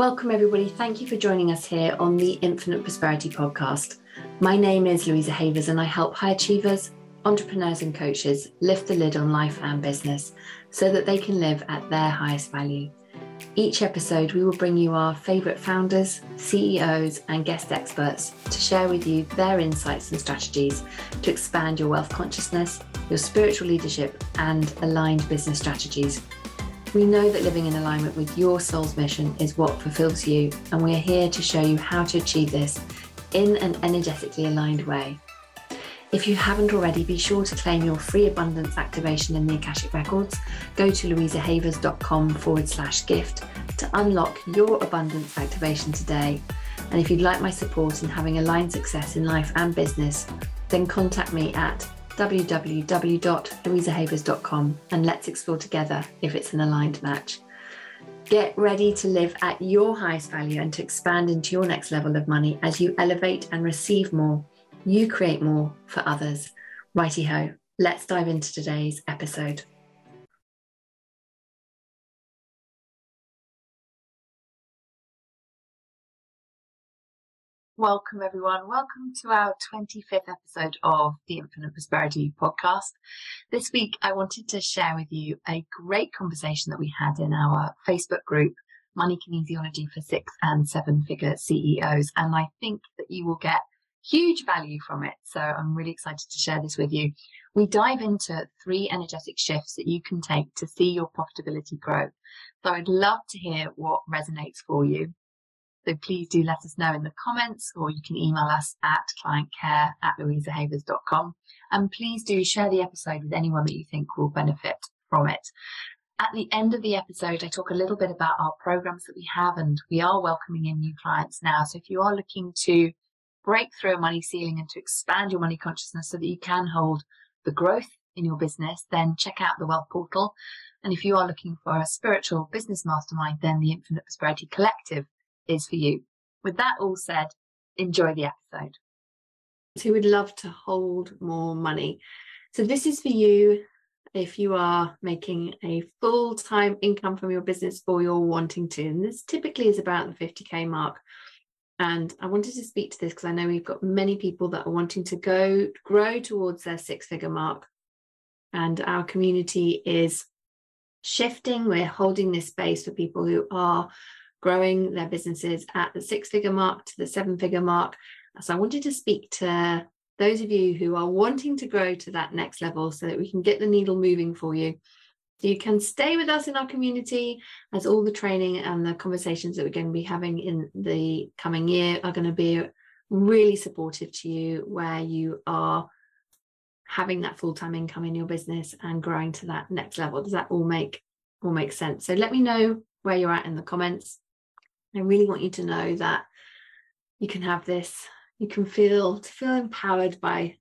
Welcome everybody. Thank you for joining us here on the Infinite Prosperity Podcast. My name is Louisa Havers and I help high achievers, entrepreneurs and coaches lift the lid on life and business so that they can live at their highest value. Each episode we will bring you our favourite founders, CEOs and guest experts to share with you their insights and strategies to expand your wealth consciousness, your spiritual leadership and aligned business strategies. We know that living in alignment with your soul's mission is what fulfills you, and we are here to show you how to achieve this in an energetically aligned way. If you haven't already, be sure to claim your free abundance activation in the Akashic Records. Go to louisahavers.com/gift to unlock your abundance activation today. And if you'd like my support in having aligned success in life and business, then contact me at www.louisahavers.com and let's explore together if it's an aligned match. Get ready to live at your highest value and to expand into your next level of money as you elevate and receive more. You create more for others. Righty-ho, let's dive into today's episode. Welcome everyone. Welcome to our 25th episode of the Infinite Prosperity Podcast. This week I wanted to share with you a great conversation that we had in our Facebook group, Money Kinesiology for 6 and 7 figure CEOs. And I think that you will get huge value from it. So I'm really excited to share this with you. We dive into 3 energetic shifts that you can take to see your profitability grow. So I'd love to hear what resonates for you. So please do let us know in the comments, or you can email us at clientcare@louisahavers.com. And please do share the episode with anyone that you think will benefit from it. At the end of the episode, I talk a little bit about our programs that we have, and we are welcoming in new clients now. So if you are looking to break through a money ceiling and to expand your money consciousness so that you can hold the growth in your business, then check out the Wealth Portal. And if you are looking for a spiritual business mastermind, then the Infinite Prosperity Collective is for you. With that all said, enjoy the episode. Who would love to hold more money? So this is for you if you are making a full-time income from your business or you're wanting to. And this typically is about the 50k mark. And I wanted to speak to this because I know we've got many people that are wanting to grow towards their 6-figure mark. And our community is shifting. We're holding this space for people who are growing their businesses at the 6-figure mark to the 7-figure mark. So I wanted to speak to those of you who are wanting to grow to that next level so that we can get the needle moving for you. So you can stay with us in our community, as all the training and the conversations that we're going to be having in the coming year are going to be really supportive to you, where you are having that full-time income in your business and growing to that next level. Does that all make sense? So let me know where you're at in the comments. I really want you to know that you can have this, you can feel empowered by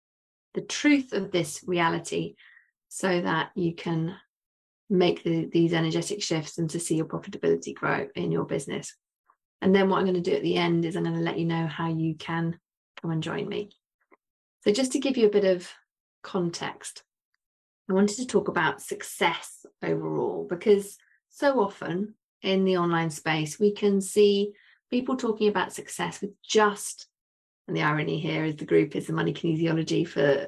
the truth of this reality so that you can make these energetic shifts and to see your profitability grow in your business. And then what I'm going to do at the end is I'm going to let you know how you can come and join me. So just to give you a bit of context, I wanted to talk about success overall, because so often in the online space, we can see people talking about success with just, and the irony here is the group is the Money Kinesiology for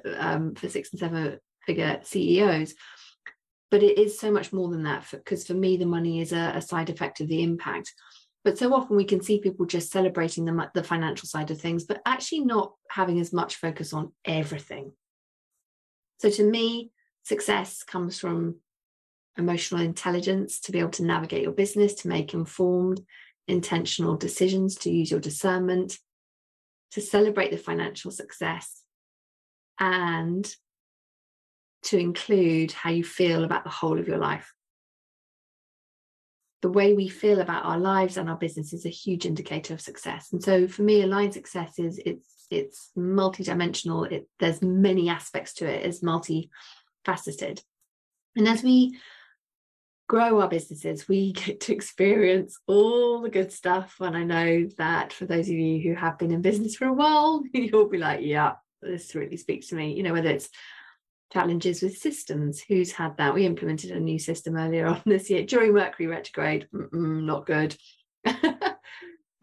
6 and 7 figure CEOs. But it is so much more than that, because for me, the money is a side effect of the impact. But so often we can see people just celebrating the financial side of things, but actually not having as much focus on everything. So to me, success comes from emotional intelligence, to be able to navigate your business, to make informed, intentional decisions, to use your discernment, to celebrate the financial success, and to include how you feel about the whole of your life. The way we feel about our lives and our business is a huge indicator of success. And so for me, aligned success is it's multidimensional. There's many aspects to it. It's multifaceted. And as we grow our businesses, we get to experience all the good stuff. And I know that for those of you who have been in business for a while, you'll be like, yeah, this really speaks to me. You know, whether it's challenges with systems, who's had that? We implemented a new system earlier on this year during Mercury retrograde. Not good.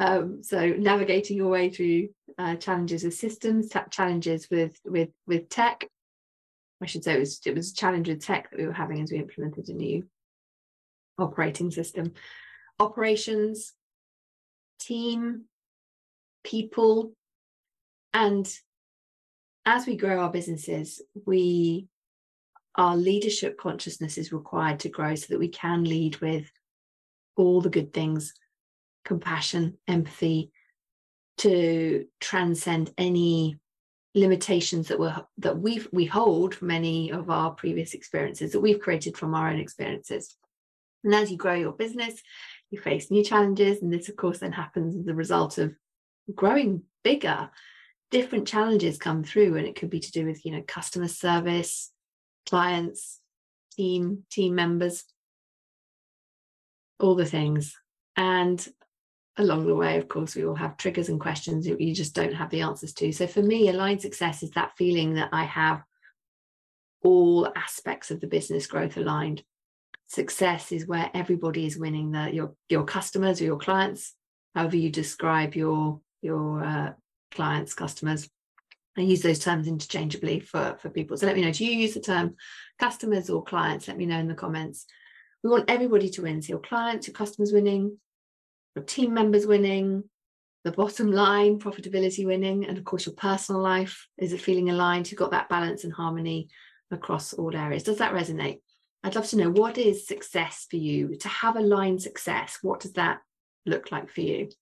So navigating your way through challenges with systems, challenges with tech. I should say it was a challenge with tech that we were having as we implemented a new operating system. Operations, team, people, and as we grow our businesses, our leadership consciousness is required to grow so that we can lead with all the good things, compassion, empathy, to transcend any limitations that we hold from any of our previous experiences that we've created from our own experiences. And as you grow your business, you face new challenges, and this of course then happens as a result of growing bigger. Different challenges come through, and it could be to do with customer service, clients, team members, all the things. And along the way, of course, we all have triggers and questions that you just don't have the answers to. So for me, aligned success is that feeling that I have all aspects of the business growth aligned. Success is where everybody is winning, your customers or your clients, however you describe your clients, customers. I use those terms interchangeably for people. So let me know, do you use the term customers or clients? Let me know in the comments. We want everybody to win. So your clients, your customers winning, your team members winning, the bottom line, profitability winning, and of course your personal life. Is it feeling aligned? You've got that balance and harmony across all areas. Does that resonate? I'd love to know, what is success for you? To have aligned success, what does that look like for you?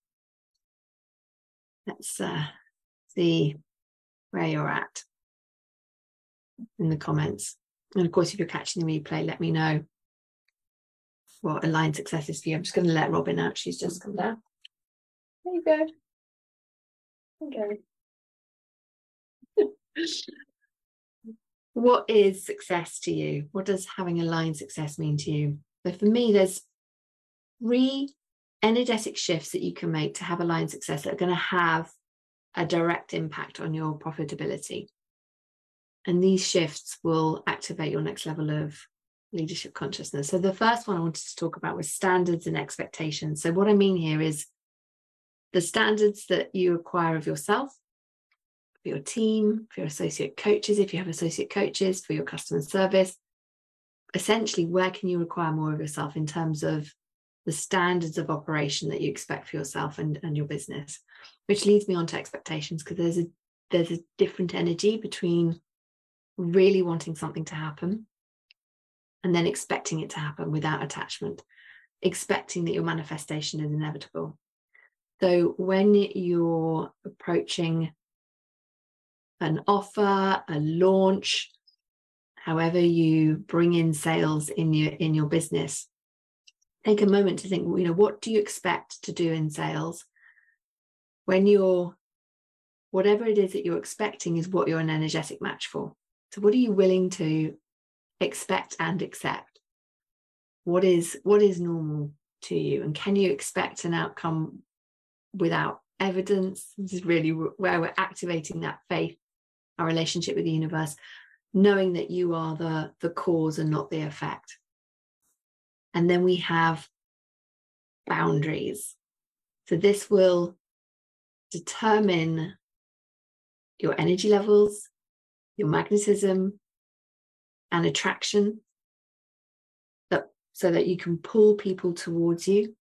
Let's see where you're at in the comments. And of course, if you're catching the replay, let me know what aligned success is for you. I'm just going to let Robin out. She's just come down. There you go. Okay. What is success to you? What does having aligned success mean to you? So for me, there's 3 energetic shifts that you can make to have aligned success that are going to have a direct impact on your profitability. And these shifts will activate your next level of leadership consciousness. So the first one I wanted to talk about was standards and expectations. So what I mean here is the standards that you require of yourself, for your team, for your associate coaches, if you have associate coaches, for your customer service. Essentially, where can you require more of yourself in terms of the standards of operation that you expect for yourself and your business? Which leads me on to expectations, because there's a different energy between really wanting something to happen and then expecting it to happen without attachment, expecting that your manifestation is inevitable. So when you're approaching an offer, a launch, however you bring in sales in your business, take a moment to think, what do you expect to do in sales? When whatever it is that you're expecting is what you're an energetic match for. So what are you willing to expect and accept? What is normal to you? And can you expect an outcome without evidence? This is really where we're activating that faith, our relationship with the universe, knowing that you are the cause and not the effect. And then we have boundaries. So this will determine your energy levels, your magnetism and attraction, so that you can pull people towards you.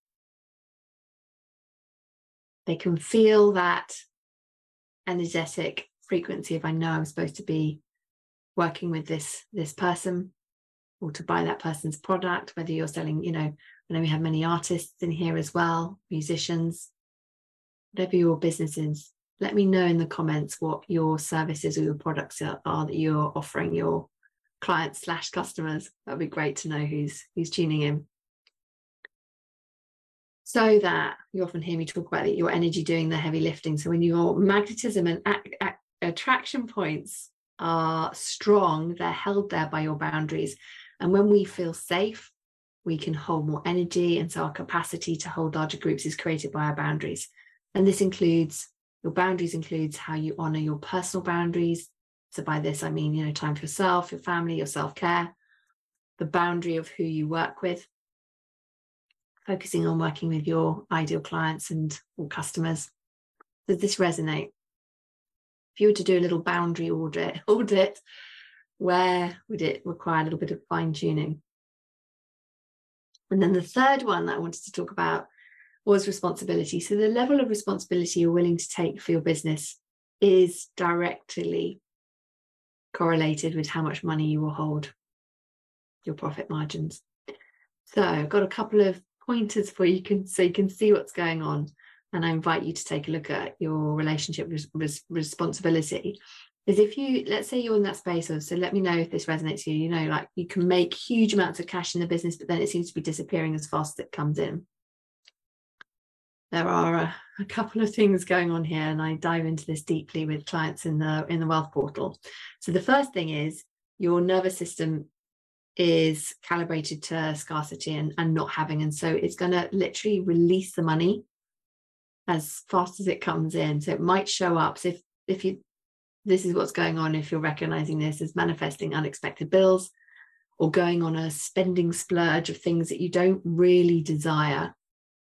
They can feel that energetic frequency of, I know I'm supposed to be working with this person, or to buy that person's product, whether you're selling, I know we have many artists in here as well, musicians, whatever your business is. Let me know in the comments what your services or your products are that you're offering your clients / customers. That'd be great to know who's tuning in. So that you often hear me talk about your energy doing the heavy lifting. So when your magnetism and attraction points are strong, they're held there by your boundaries. And when we feel safe, we can hold more energy. And so our capacity to hold larger groups is created by our boundaries. And this includes, your boundaries includes how you honor your personal boundaries. So by this, I mean, time for yourself, your family, your self-care, the boundary of who you work with. focusing on working with your ideal clients and or customers. Does this resonate? If you were to do a little boundary audit, where would it require a little bit of fine tuning? And then the third one that I wanted to talk about was responsibility. So the level of responsibility you're willing to take for your business is directly correlated with how much money you will hold, your profit margins. So I've got a couple of pointers for you, so you can see what's going on. And I invite you to take a look at your relationship with responsibility. Is if you, let's say you're in that space of, so let me know if this resonates with you, you know, like you can make huge amounts of cash in the business, but then it seems to be disappearing as fast as it comes in. There are a couple of things going on here, and I dive into this deeply with clients in the Wealth Portal. So the first thing is your nervous system is calibrated to scarcity and not having, and so it's going to literally release the money as fast as it comes in. So it might show up. So if you, this is what's going on if you're recognizing this as manifesting unexpected bills or going on a spending splurge of things that you don't really desire,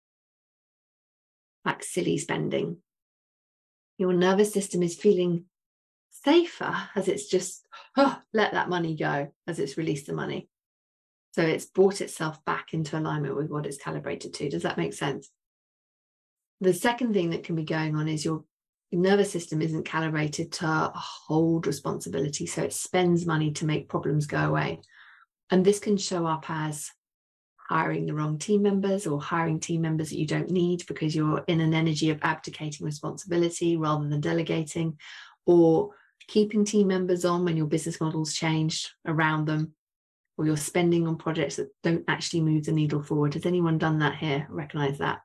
like silly spending. Your nervous system is feeling safer as it's just let that money go, as it's released the money. So it's brought itself back into alignment with what it's calibrated to. Does that make sense? The second thing that can be going on is your nervous system isn't calibrated to hold responsibility. So it spends money to make problems go away. And this can show up as hiring the wrong team members or hiring team members that you don't need because you're in an energy of abdicating responsibility rather than delegating, or keeping team members on when your business model's changed around them, or you're spending on projects that don't actually move the needle forward. Has anyone done that here? Recognize that?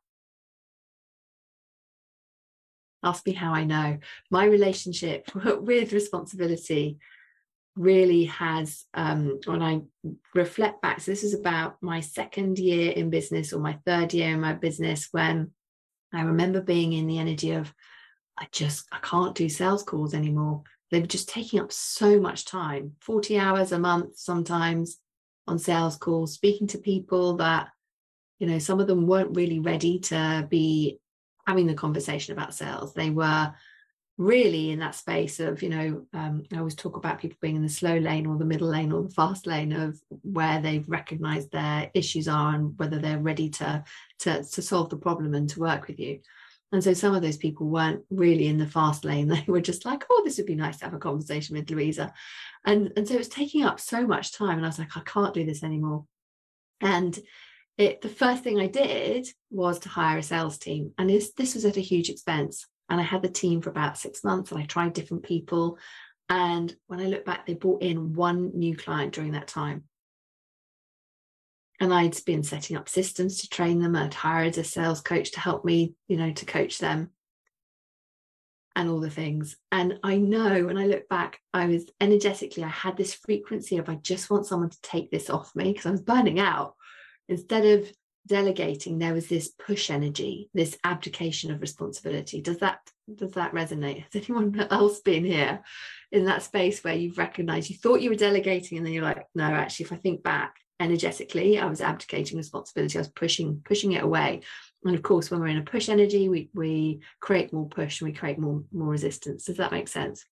Ask me how I know. My relationship with responsibility really has, when I reflect back, so this is about my second year in business or my third year in my business, when I remember being in the energy of, I can't do sales calls anymore. They were just taking up so much time, 40 hours a month sometimes on sales calls, speaking to people that, you know, some of them weren't really ready to be having the conversation about sales. They were really in that space of, you know, I always talk about people being in the slow lane or the middle lane or the fast lane of where they've recognized their issues are and whether they're ready to solve the problem and to work with you. And so some of those people weren't really in the fast lane. They were just like, oh, this would be nice to have a conversation with Louisa. And so it was taking up so much time. And I was like, I can't do this anymore. And the first thing I did was to hire a sales team. And this was at a huge expense. And I had the team for about 6 months and I tried different people. And when I look back, they brought in one new client during that time. And I'd been setting up systems to train them. I'd hired a sales coach to help me, you know, to coach them and all the things. And I know when I look back, I was energetically, I had this frequency of, I just want someone to take this off me because I was burning out. Instead of delegating, there was this push energy, this abdication of responsibility. Does that resonate? Has anyone else been here in that space where you've recognized you thought you were delegating and then you're like, no, actually, if I think back energetically, I was abdicating responsibility. I was pushing it away. And of course, when we're in a push energy, we create more push and we create more resistance. Does that make sense?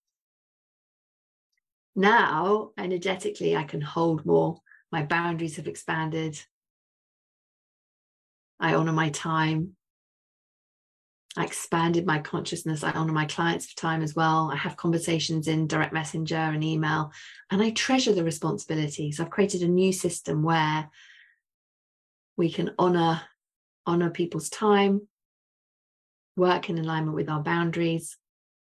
Now, energetically, I can hold more. My boundaries have expanded. I honor my time. I expanded my consciousness. I honor my clients for time as well. I have conversations in direct messenger and email, and I treasure the responsibility. So I've created a new system where we can honor people's time, work in alignment with our boundaries,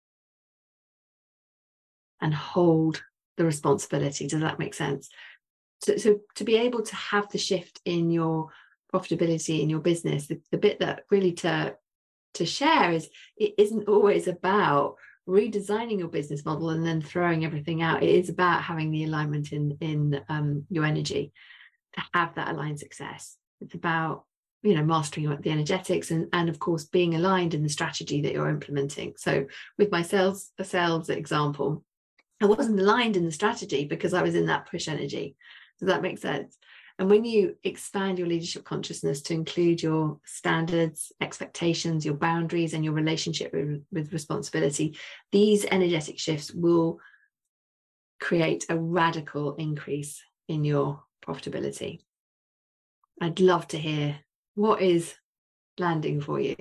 and hold the responsibility. Does that make sense? So to be able to have the shift in your profitability in your business, the bit that really to share is, it isn't always about redesigning your business model and then throwing everything out. It is about having the alignment in your energy to have that aligned success. It's about, you know, mastering the energetics and of course being aligned in the strategy that you're implementing. So with my sales example, I wasn't aligned in the strategy because I was in that push energy. Does that make sense? And when you expand your leadership consciousness to include your standards, expectations, your boundaries, and your relationship with responsibility, these energetic shifts will create a radical increase in your profitability. I'd love to hear what is landing for you.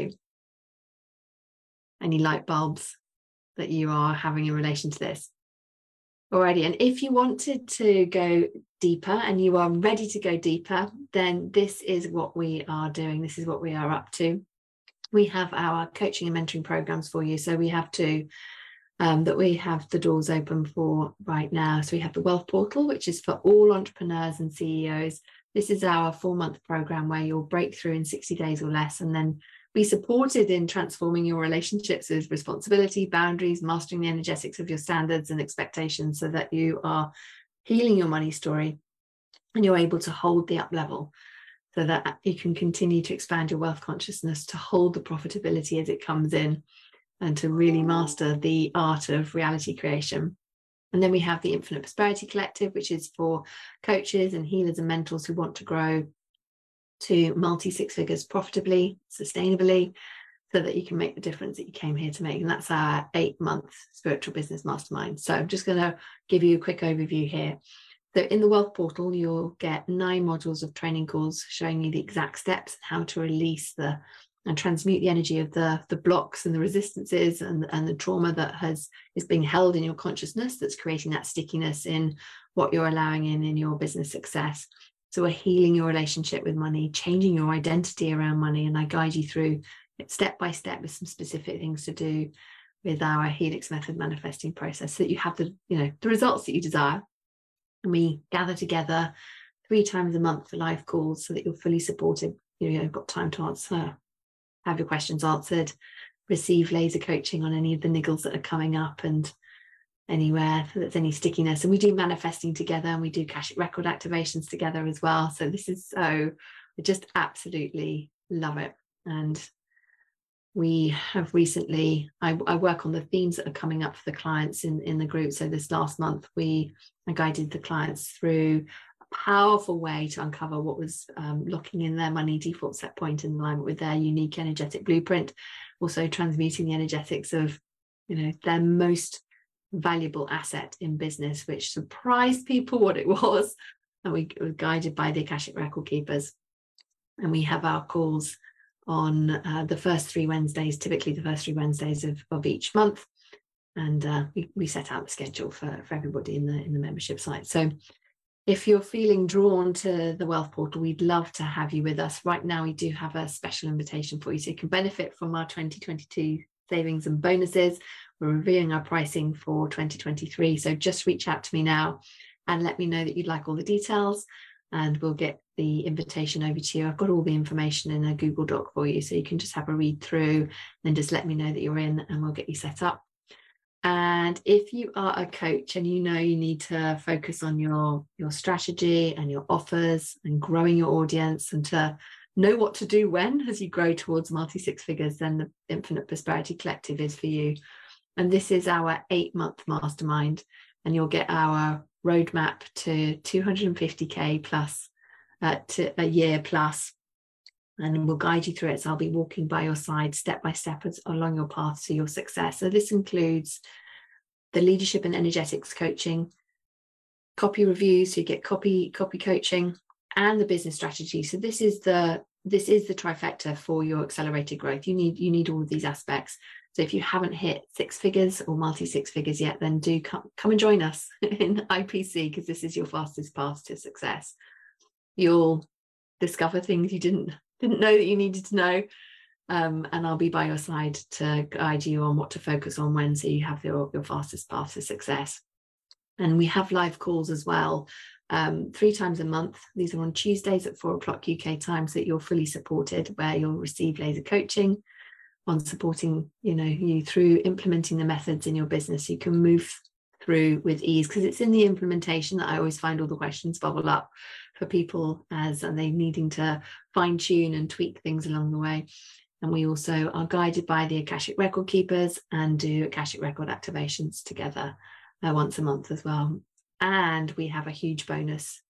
Any light bulbs that you are having in relation to this? Alrighty, and if you wanted to go deeper and you are ready to go deeper, then this is what we are doing. This is what we are up to. We have our coaching and mentoring programs for you. So we have two that we have the doors open for right now. So we have the Wealth Portal, which is for all entrepreneurs and CEOs. This is our 4-month program where you'll break through in 60 days or less and then be supported in transforming your relationships with responsibility, boundaries, mastering the energetics of your standards and expectations so that you are healing your money story and you're able to hold the up level so that you can continue to expand your wealth consciousness, to hold the profitability as it comes in and to really master the art of reality creation. And then we have the Infinite Prosperity Collective, which is for coaches and healers and mentors who want to grow to multi-6 figures profitably, sustainably, so that you can make the difference that you came here to make. And that's our 8-month spiritual business mastermind. So I'm just going to give you a quick overview here. So in the Wealth Portal, you'll get 9 modules of training calls showing you the exact steps, how to release and transmute the energy of the blocks and the resistances and the trauma that is being held in your consciousness that's creating that stickiness in what you're allowing in your business success. So we're healing your relationship with money, changing your identity around money, and I guide you through it step by step with some specific things to do with our Helix method manifesting process so that you have the results that you desire. And we gather together 3 times a month for live calls so that you're fully supported. You've got time to answer, have your questions answered, receive laser coaching on any of the niggles that are coming up and anywhere that's any stickiness. And we do manifesting together and we do Akashic record activations together as well. So this is I just absolutely love it. And we have recently, I work on the themes that are coming up for the clients in the group. So this last month, I guided the clients through a powerful way to uncover what was locking in their money default set point in alignment with their unique energetic blueprint, also transmuting the energetics of, their most valuable asset in business, which surprised people what it was. And we were guided by the Akashic record keepers. And we have our calls on the first 3 Wednesdays, typically the first 3 Wednesdays of each month. And we set out the schedule for everybody in the membership site. So if you're feeling drawn to the Wealth Portal, we'd love to have you with us. Right now, we do have a special invitation for you, so you can benefit from our 2022 savings and bonuses. We're reviewing our pricing for 2023. So just reach out to me now and let me know that you'd like all the details and we'll get the invitation over to you. I've got all the information in a Google Doc for you, so you can just have a read through and just let me know that you're in and we'll get you set up. And if you are a coach and you need to focus on your strategy and your offers and growing your audience and to know what to do when as you grow towards multi-6 figures, then the Infinite Prosperity Collective is for you. And this is our 8-month mastermind, and you'll get our roadmap to 250k plus to a year plus, and we'll guide you through it. So I'll be walking by your side step by step along your path to your success. So this includes the leadership and energetics coaching, copy reviews, so you get copy coaching, and the business strategy. So this is the trifecta for your accelerated growth. You need all of these aspects. So if you haven't hit 6 figures or multi-6 figures yet, then do come and join us in IPC, because this is your fastest path to success. You'll discover things you didn't know that you needed to know, and I'll be by your side to guide you on what to focus on when, so you have your fastest path to success. And we have live calls as well, 3 times a month. These are on Tuesdays at 4 o'clock UK time, so that you're fully supported, where you'll receive laser coaching on supporting you through implementing the methods in your business. You can move through with ease, because it's in the implementation that I always find all the questions bubble up for people and they needing to fine tune and tweak things along the way. And we also are guided by the Akashic record keepers and do Akashic record activations together once a month as well. And we have a huge bonus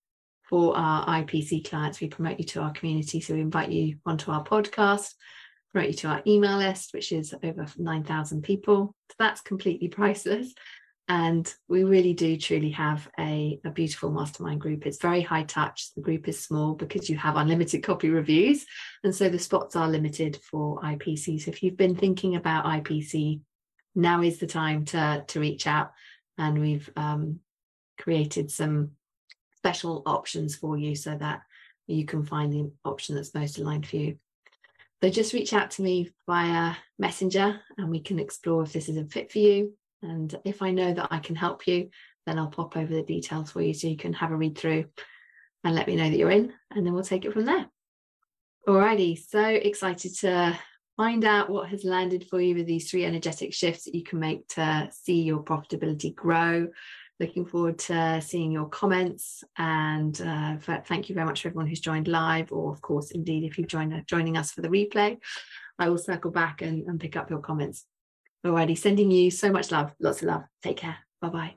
for our IPC clients. We promote you to our community. So we invite you onto our podcast, promote you to our email list, which is over 9,000 people. So that's completely priceless. And we really do truly have a beautiful mastermind group. It's very high touch. The group is small because you have unlimited copy reviews. And so the spots are limited for IPC. So if you've been thinking about IPC, now is the time to reach out. And we've created some special options for you so that you can find the option that's most aligned for you. So just reach out to me via Messenger and we can explore if this is a fit for you. And if I know that I can help you, then I'll pop over the details for you so you can have a read through and let me know that you're in, and then we'll take it from there. Alrighty, so excited to find out what has landed for you with these 3 energetic shifts that you can make to see your profitability grow. Looking forward to seeing your comments, and thank you very much for everyone who's joined live, or of course, indeed, if you've joining us for the replay. I will circle back and pick up your comments. Alrighty, sending you so much love, lots of love. Take care. Bye-bye.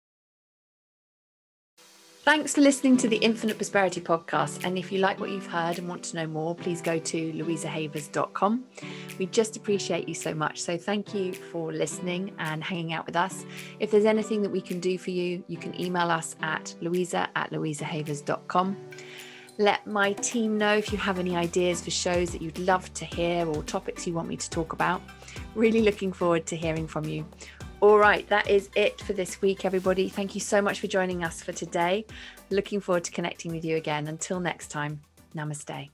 Thanks for listening to the Infinite Prosperity Podcast. And if you like what you've heard and want to know more, please go to louisahavers.com. We just appreciate you so much. So thank you for listening and hanging out with us. If there's anything that we can do for you, you can email us at louisa@louisahavers.com. Let my team know if you have any ideas for shows that you'd love to hear or topics you want me to talk about. Really looking forward to hearing from you. All right, that is it for this week, everybody. Thank you so much for joining us for today. Looking forward to connecting with you again. Until next time, namaste.